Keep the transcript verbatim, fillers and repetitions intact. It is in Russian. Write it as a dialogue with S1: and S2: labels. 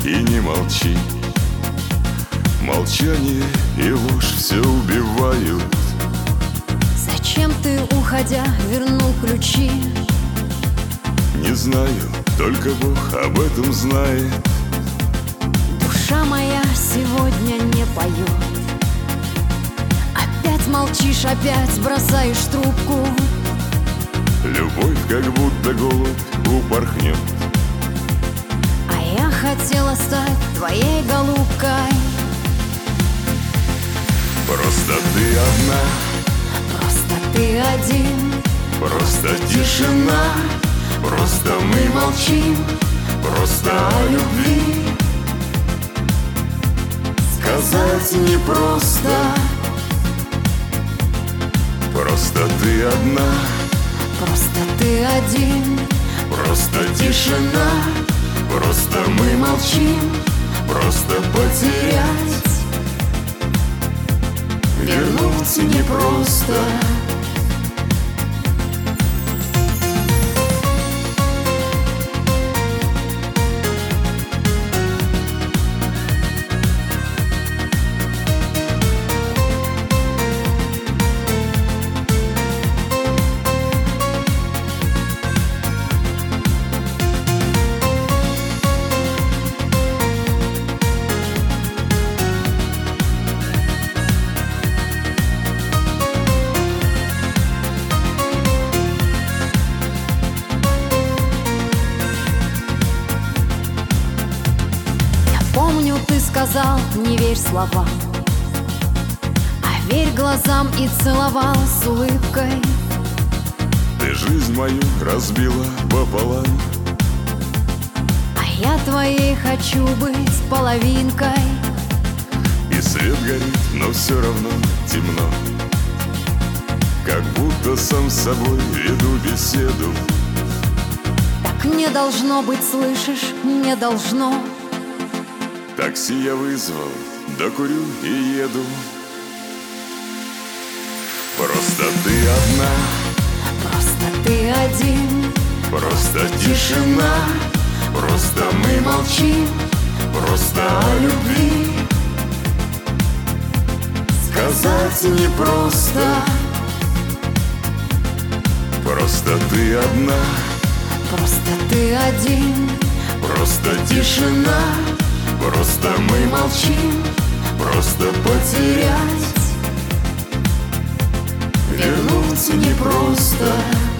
S1: и не молчи. Молчание и ложь все убивают.
S2: Зачем ты, уходя, вернул ключи?
S1: Не знаю, только Бог об этом знает.
S2: Душа моя сегодня не поет. Опять молчишь, опять бросаешь трубку.
S1: Любовь как будто голубь упорхнет.
S2: А я хотела стать твоей голубкой.
S1: Просто ты одна,
S2: Просто ты один,
S1: просто тишина. Просто мы молчим, просто о любви сказать непросто. Просто ты одна,
S2: просто ты один,
S1: просто тишина. Просто мы молчим, просто потерять вернуть непросто.
S2: Помню, ты сказал, не верь словам, а верь глазам, и целовал с улыбкой.
S1: Ты жизнь мою разбила пополам,
S2: А я твоей хочу быть половинкой.
S1: и свет горит, но все равно темно. Как будто сам с собой веду беседу.
S2: Так не должно быть, слышишь, не должно.
S1: Такси я вызвал, докурю и еду. Просто ты одна,
S2: Просто ты один,
S1: просто тишина. Просто мы молчим, просто о любви сказать непросто. Просто ты одна,
S2: просто ты один,
S1: просто тишина. Просто мы молчим, просто потерять вернуть непросто.